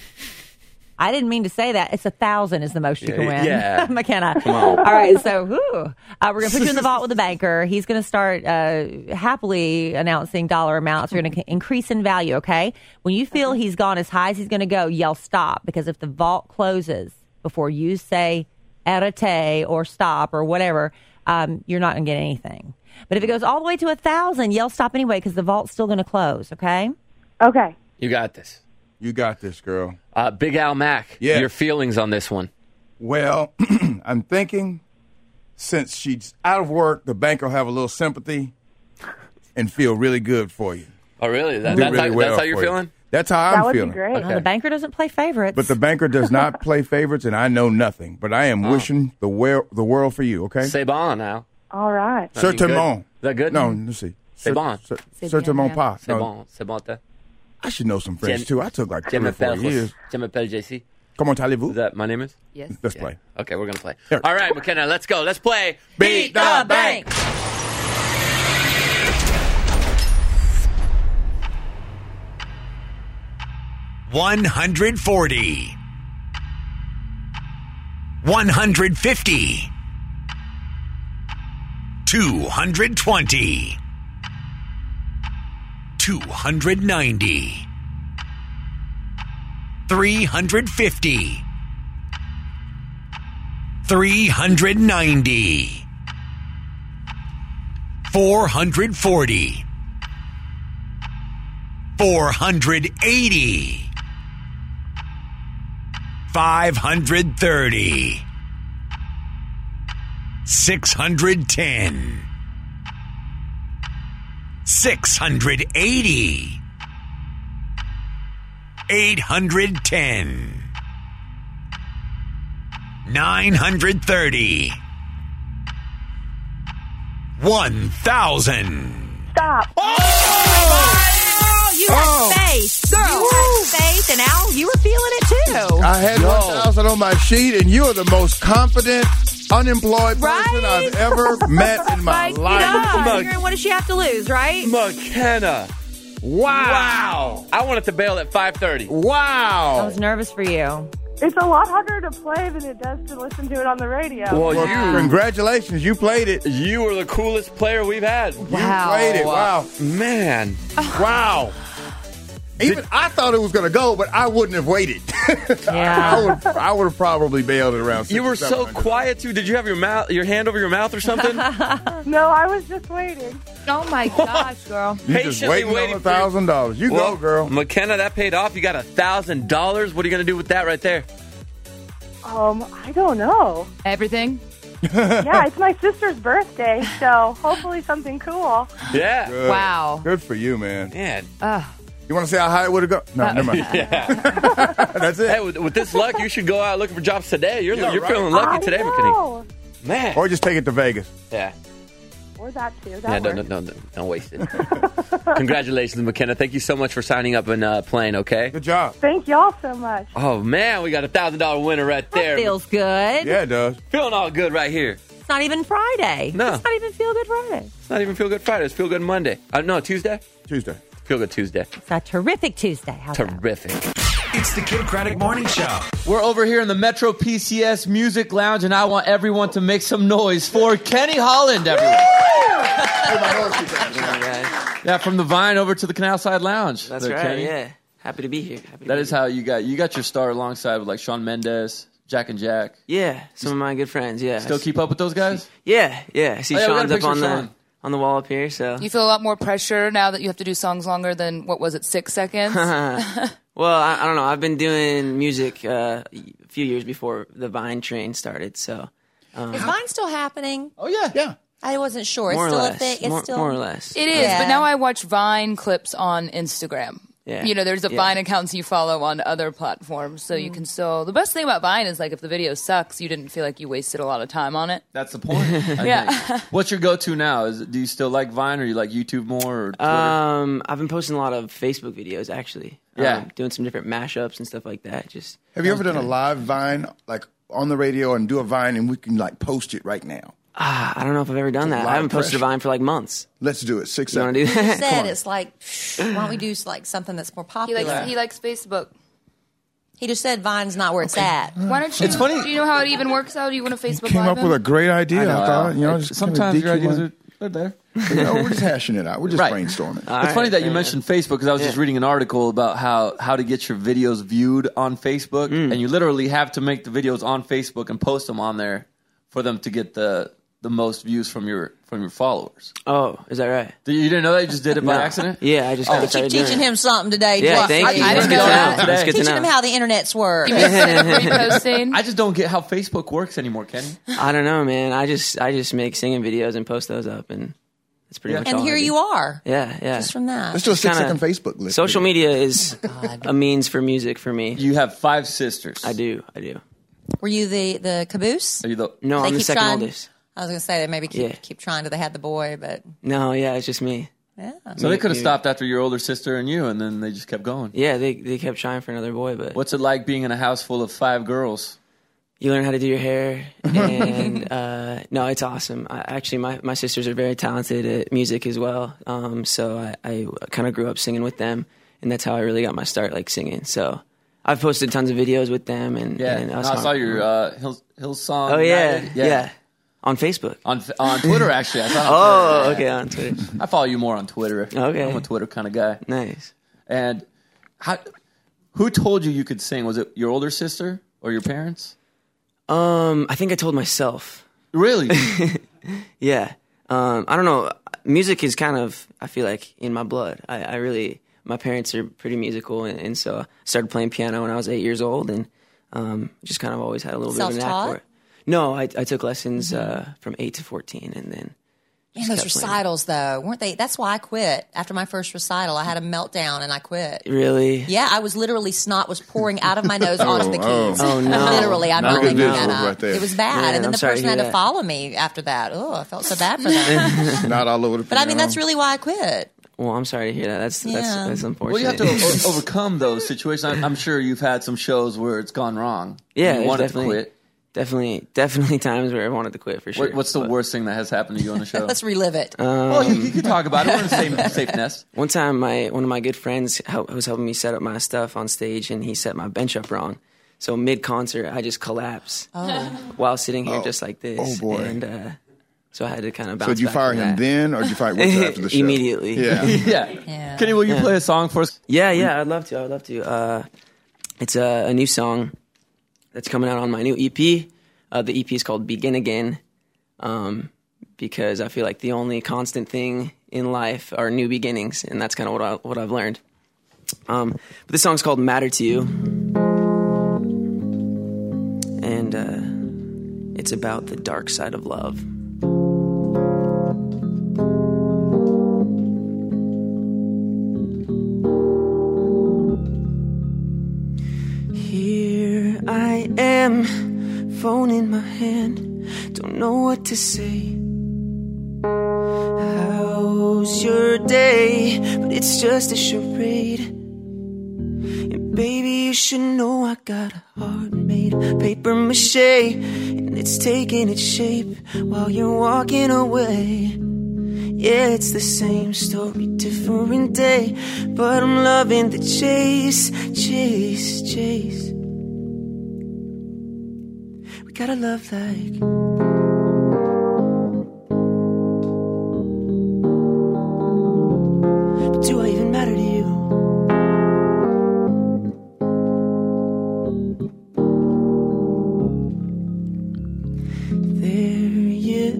I didn't mean to say that. It's a thousand is the most you can win. Yeah. McKenna. Come on. All right. So, whew, uh, we're going to put you in the vault with the banker. He's going to start uh, happily announcing dollar amounts. We're going to increase in value, okay? When you feel he's gone as high as he's going to go, yell stop. Because if the vault closes before you say arrête or stop or whatever, um, you're not going to get anything. But if it goes all the way to a thousand, yell stop anyway because the vault's still going to close, okay? Okay. You got this. You got this, girl. Uh, Big Al Mack, Yeah. your feelings on this one. Well, I'm thinking since she's out of work, the bank will have a little sympathy and feel really good for you. Oh, really? That, Do that's, really how, well that's how you're for you. feeling? That's how That I'm would feeling. be great. Okay. Well, the banker doesn't play favorites. But the banker does not play favorites, and I know nothing. But I am wishing the, wor- the world for you, okay? C'est bon now. All right. Nothing good? Certainement. Is that good? No, let's see. C'est bon. C'est Certainement bien, pas. C'est No, bon. C'est bon. te- I should know some French, Je- too. I took like Je three or four m'appelle years. Je m'appelle J C. Comment allez-vous? Is that my name is? Yes. Let's Yeah. play. Okay, we're going to play. Here. All right, McKenna, let's go. Let's play. Beat the Bank. one hundred forty. one hundred fifty. two hundred twenty. two hundred ninety. three hundred fifty. three hundred ninety. four hundred forty. four hundred eighty. five hundred thirty. six hundred ten. six hundred eighty. eight hundred ten. nine hundred thirty. one thousand. Stop. Oh, you had faith. Girl, you had faith, and now you were feeling it too. I had one thousand on my sheet, and you are the most confident, unemployed person Right? I've ever met in my Like, life. yeah, Mug- figuring what does she have to lose, right? McKenna. Wow. I wanted to bail at five thirty. I Wow. was nervous for you. It's a lot harder to play than it does to listen to it on the radio. Well, Well, you congratulations. You played it. you were the coolest player we've had. Wow. Played it. Wow. Man. Wow. Even I thought it was going to go, but I wouldn't have waited. Yeah. I would. I would have probably bailed it around. You were six or so seven hundred. quiet too. Did you have your mouth, your hand over your mouth or something? No, I was just waiting. Oh my gosh, girl. You just Patiently waiting on waiting a for you. thousand dollars. You Well, go, girl. McKenna, that paid off. You got a thousand dollars. What are you going to do with that right there? Um, I don't know. Everything? Yeah, it's my sister's birthday, so hopefully something cool. Yeah. Good. Wow. Good for you, man. Man. Uh, You want to see how high it would have gone? No, never mind. Yeah. That's it. Hey, with, with this luck, you should go out looking for jobs today. You're Yeah, you're right. feeling lucky I today, know. McKenna. Man. Or just take it to Vegas. Yeah. Or that too. That Yeah, works. don't, don't, don't, don't waste it. Congratulations, McKenna. Thank you so much for signing up and uh, playing, okay? Good job. Thank y'all so much. Oh, man, we got a one thousand dollars winner right there. That feels good. Yeah, it does. Feeling all good right here. It's not even Friday. No. It's not even Feel Good Friday. It's not even Feel Good Friday. It's Feel Good Monday. Uh, no, Tuesday? Tuesday. Feel Good Tuesday. It's a terrific Tuesday. How's that? Terrific. It's the Kid Craddock Morning Show. We're over here in the Metro P C S Music Lounge, and I want everyone to make some noise for Kenny Holland, everyone. Yeah, from the Vine over to the Canal Side Lounge. That's there, right. Kenny. Yeah, happy to be here. Happy to That be is here. how you got you got your start alongside with like Shawn Mendes, Jack and Jack. Yeah, some of my good friends. Yeah, Still keep up with those guys? Yeah, yeah. I see Oh, yeah, we got a Sean's up picture on of the Sean. on the wall up here. So You feel a lot more pressure now that you have to do songs longer than, what was it, six seconds? Well, I, I don't know. I've been doing music uh, a few years before the Vine train started. So um, Is Vine still happening? Oh yeah, yeah. I wasn't sure. More it's or still less. a thing. It's More- still more or less. It is, Yeah. but now I watch Vine clips on Instagram. Yeah. You know, there's a Yeah. Vine accounts you follow on other platforms, so you can still. The best thing about Vine is like if the video sucks, you didn't feel like you wasted a lot of time on it. That's the point. I Yeah. think. What's your go-to now? Is it, do you still like Vine, or you like YouTube more, or Twitter? Um, I've been posting a lot of Facebook videos actually. Yeah. um, doing some different mashups and stuff like that. Just Have you ever done a live Vine, like on the radio, and do a Vine, and we can like post it right now? Ah, I don't know if I've ever done that. I haven't posted a Vine for like months. Let's do it. Six You want to seconds. do You that? said it's like, why don't we do like something that's more He popular? likes he likes Facebook. He just said Vine's not where it's at. Why don't you? It's funny- Do you know how it even works out? Do you want to Facebook Came Live up him? with a great idea. I, know, thought, you know, Al. just Sometimes your kinda ideas D Q are they're there. one. You know, we're just hashing it out. We're just Right. brainstorming. It's funny that you mentioned Facebook because I was just reading an article about how, how to get your videos viewed on Facebook, Mm. and you literally have to make the videos on Facebook and post them on there for them to get the the most views from your from your followers. Oh, is that right? Did you didn't know that? You just did it by No. accident? Yeah, I just Oh. kinda Keep started doing teaching it. him something today. Yeah, Josh. thank you. I That's didn't good know to know. that. That's good to Teaching know. him how the internets work. reposting. I just don't get how Facebook works anymore, Kenny. I don't know, man. I just I just make singing videos and post those up, and it's pretty much And all here I do. you are. Yeah, yeah. Just from that. Let's do a Just kinda- six-second Facebook list. Social media is a means for music for me. You have five sisters. I do, I do. Were you the, the caboose? Are you the? No, They I'm the keep second trying- oldest. I was going to say they maybe keep, Yeah. keep trying till they had the boy, but No, yeah, it's just me. yeah. So they could have Me- stopped after your older sister and you, and then they just kept going. Yeah, they they kept trying for another boy, but What's it like being in a house full of five girls? you learn how to do your hair, and uh, no, it's awesome. I, actually, my, my sisters are very talented at music as well, um, so I, I kind of grew up singing with them, and that's how I really got my start, like singing. So I've posted tons of videos with them, and, Yeah, and No, us I on- saw your uh, Hill, Hillsong. Oh yeah, United. yeah, on Facebook, on on Twitter actually. I thought on Oh, Twitter. okay, on Twitter. I follow you more on Twitter. Okay. I'm a Twitter kind of guy. Nice. And how? Who told you you could sing? Was it your older sister or your parents? Um, I think I told myself. Really? Yeah. Um, I don't know. Music is kind of, I feel like, in my blood. I, I really, my parents are pretty musical, and, and so I started playing piano when I was eight years old, and um, just kind of always had a little bit of a knack Self-taught? for it. No, I, I took lessons uh, from eight to fourteen, and then Man, just those kept playing. recitals, though, weren't they? That's why I quit. After my first recital, I had a meltdown and I quit. Really? Yeah, I was literally, snot was pouring out of my nose Oh, onto the oh. keys. Oh, no. Literally, I'm Not not good making visual that up. right there. It was bad. Man, and then I'm the sorry to person hear had to that. follow me after that. Oh, I felt so bad for them. Not all over the But I mean, piano. that's really why I quit. Well, I'm sorry to hear that. That's that's Yeah. that's unfortunate. Well, you have to o- overcome those situations. I'm, I'm sure you've had some shows where it's gone wrong. Yeah, you there's wanted to definitely- quit. Definitely, definitely times where I wanted to quit for sure. What, what's the But, worst thing that has happened to you on the show? Let's relive it. um, well, you, you can talk about it. We're in the same safe nest. One time, my one of my good friends help, was helping me set up my stuff on stage, and he set my bench up wrong. So mid concert, I just collapsed Oh. while sitting here Oh. just like this. Oh, boy. And uh, so I had to kind of bounce. So did you back fire from him that. then, or did you fire wait till after the show? Immediately. Yeah. yeah. Yeah. Kenny, will you Yeah. play a song for us? Yeah, yeah, I'd love to. I'd love to. Uh, it's a, a new song that's coming out on my new E P. Uh, the E P is called Begin Again, um, because I feel like the only constant thing in life are new beginnings, and that's kind of what I, what I've learned. Um, but this song's called Matter to You, and uh, it's about the dark side of love. Here I am, phone in my hand, don't know what to say. How's your day? But it's just a charade. And baby, you should know I got a heart made of paper mache, and it's taking its shape while you're walking away. Yeah, it's the same story, different day, but I'm loving the chase, chase, chase. We got a love like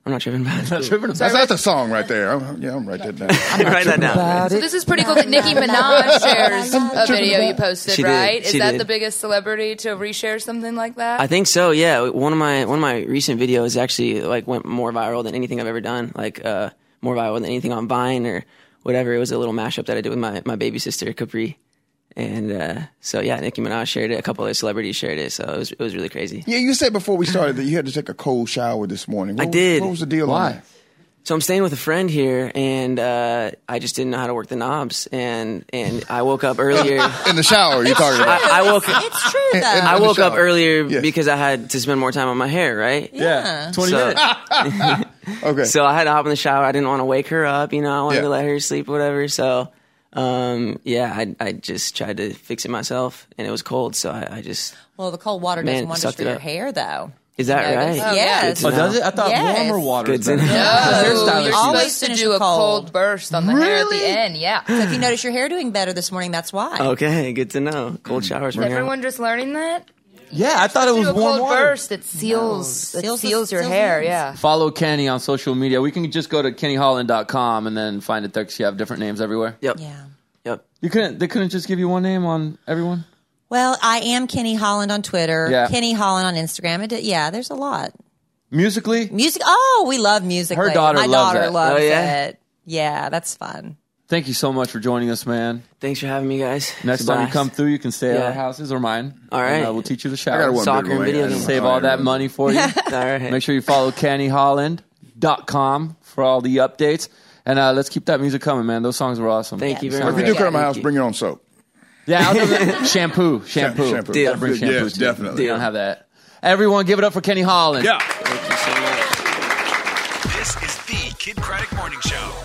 I'm not tripping about it. Not tripping That's, that's a song right there. I'm, yeah, I'm write that down. Write that down. So this is pretty cool that Nicki Minaj shares a video you posted, She did. right? Is She that did. the biggest celebrity to reshare something like that? I think so. Yeah, one of my one of my recent videos actually like went more viral than anything I've ever done. Like uh, more viral than anything on Vine or whatever. It was a little mashup that I did with my my baby sister Capri, and uh, so yeah, Nicki Minaj shared it. A couple other celebrities shared it. So it was it was really crazy. Yeah, you said before we started that you had to take a cold shower this morning. What I was- did. What was the deal? Why? On that? So I'm staying with a friend here, and uh, I just didn't know how to work the knobs, and and I woke up earlier in the shower. You're talking about? I, I woke. It's true though. I in the woke up shower. earlier Yes. because I had to spend more time on my hair, right? Yeah. twenty So- minutes. Okay. So I had to hop in the shower. I didn't want to wake her up, you know. I wanted Yeah. to let her sleep, or whatever. So, um, yeah, I I just tried to fix it myself, and it was cold, so I, I just Well, the cold water does Man, wonders sucked for it your up. hair, though. is that You right? notice? Oh, Yes. Good Oh, to does know. it? I thought Yes. warmer water. Good is to better. know. Hairstylist you're used always supposed to finish do with a cold. cold burst on the hair at the end. Yeah. So if you notice your hair doing better this morning, that's why. Okay, good to know. Cold showers. Is from here on. everyone just learning that? Yeah, I thought it was Do a warm cold water. burst. It seals. No. It Seals the- seals your seals hair. hands. Yeah. Follow Kenny on social media. We can just go to kenny holland dot com and then find it there because you have different names everywhere. Yep. Yeah. Yep. You couldn't. They couldn't just give you one name on everyone. Well, I am Kenny Holland on Twitter. Yeah. Kenny Holland on Instagram. It, yeah, there's a lot. Musically, Music. Oh, we love music. Her daughter My loves daughter that. loves Oh, yeah? it. Yeah, that's fun. thank you so much for joining us, man. Thanks for having me, guys. Next It's a time you blast. come through, you can stay at Yeah. our houses or mine. All right. And, uh, we'll teach you the I got shower. one Soccer big and one. video I games. don't Save know all how that to- money for you. All right. Make sure you follow kenny holland dot com for all the updates. And uh, let's keep that music coming, man. Those songs were awesome. Thank you very If much. you do come to my Thank house, you. bring your own soap. Yeah, I'll do that. shampoo, shampoo. Shampoo. Deal. Gotta bring Yes, shampoo. too. definitely. We don't have that. Everyone, give it up for Kenny Holland. Yeah. Thank you so much. This is the Kid Craddock Morning Show.